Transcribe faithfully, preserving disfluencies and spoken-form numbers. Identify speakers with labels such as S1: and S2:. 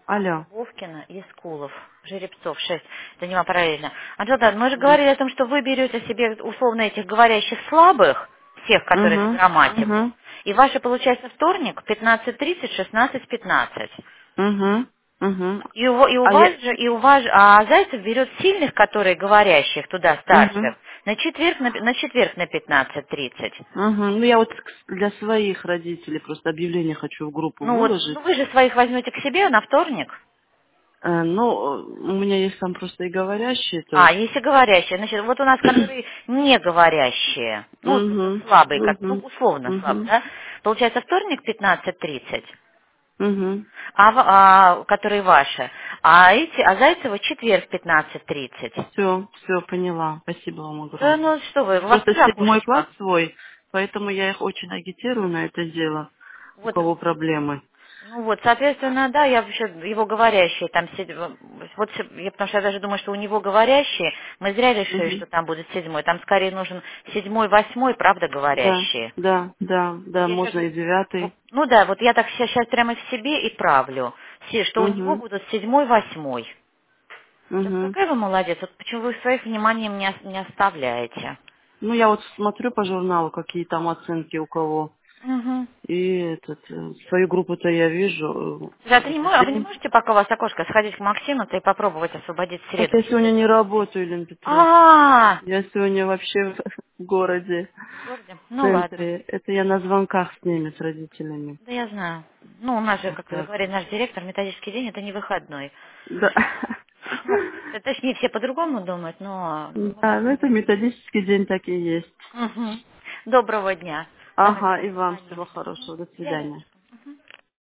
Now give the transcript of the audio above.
S1: Алло.
S2: Вовкина и Скулов, Жеребцов, шесть. Занимал параллельно. Анжела, мы же говорили о том, что вы берете себе условно этих говорящих слабых, всех, которые с
S1: Угу.
S2: грамматику.
S1: Угу.
S2: И ваше получается вторник пятнадцать тридцать, шестнадцать пятнадцать.
S1: Угу. Угу.
S2: И у, и у
S1: А я...
S2: вас же, и у вас же, а Зайцев берет сильных, которые говорящих туда
S1: Угу.
S2: старших, на четверг на, на четверг на пятнадцать тридцать.
S1: Угу. Ну, я вот к- для своих родителей просто объявление хочу в группу
S2: Ну вот,
S1: выложить.
S2: ну вы же своих возьмете к себе на вторник.
S1: Э, ну, э, у меня есть там просто и говорящие, то
S2: А,
S1: есть...
S2: если говорящие, значит, вот у нас, которые не говорящие, ну,
S1: Угу.
S2: слабые, как, ну,
S1: Угу.
S2: условно слабые,
S1: Угу.
S2: да, получается вторник пятнадцать тридцать,
S1: Угу.
S2: а, в- а, которые ваши, а эти, а Зайцева четверг пятнадцать тридцать.
S1: Все, все, поняла. Спасибо вам
S2: Да,
S1: огромное.
S2: ну что вы, у вас
S1: Просто
S2: тоже
S1: седьмой класс
S2: окошечко.
S1: свой, поэтому я их очень агитирую на это дело, у
S2: Вот,
S1: кого проблемы.
S2: ну вот, соответственно, да, я вообще его говорящие там сид- вот се- я, потому что я даже думаю, что у него говорящие, мы зря решили,
S1: Угу.
S2: что там будет седьмой, там скорее нужен седьмой, восьмой, правда,
S1: Да,
S2: говорящие.
S1: да, да,
S2: Вот
S1: да,
S2: я сейчас,
S1: можно и девятый.
S2: ну да, вот я так сейчас прямо в себе и правлю, Се- что у него
S1: Угу.
S2: будут седьмой, восьмой. Да
S1: Угу.
S2: какая вы молодец, вот почему вы своих вниманием не, ос- не оставляете?
S1: Ну, я вот смотрю по журналу, какие там оценки у кого.
S2: Угу.
S1: И этот, э, свою группу-то я вижу э,
S2: Да, ты не, мо-
S1: каждый
S2: а вы не
S1: день.
S2: можете, пока у вас окошко, сходить к Максиму-то и попробовать освободить в
S1: Так
S2: среду
S1: я сегодня
S2: чуть-чуть?
S1: не работаю, Елена Петровна.
S2: А,
S1: Я сегодня вообще в городе,
S2: в городе?
S1: в
S2: Ну ладно.
S1: центре. Это я на звонках с ними, с родителями.
S2: Да я знаю. Ну, у нас же,
S1: Вот
S2: как
S1: так.
S2: говорит наш директор, методический день это не выходной.
S1: Да.
S2: Ну, т- точнее, все по-другому думают, но мы
S1: Да,
S2: так
S1: ну это
S2: думаем.
S1: методический день так и есть.
S2: Мгм. Доброго дня. Давайте
S1: Ага, и вам всего
S2: созвонимся.
S1: хорошего. До
S2: Я
S1: свидания.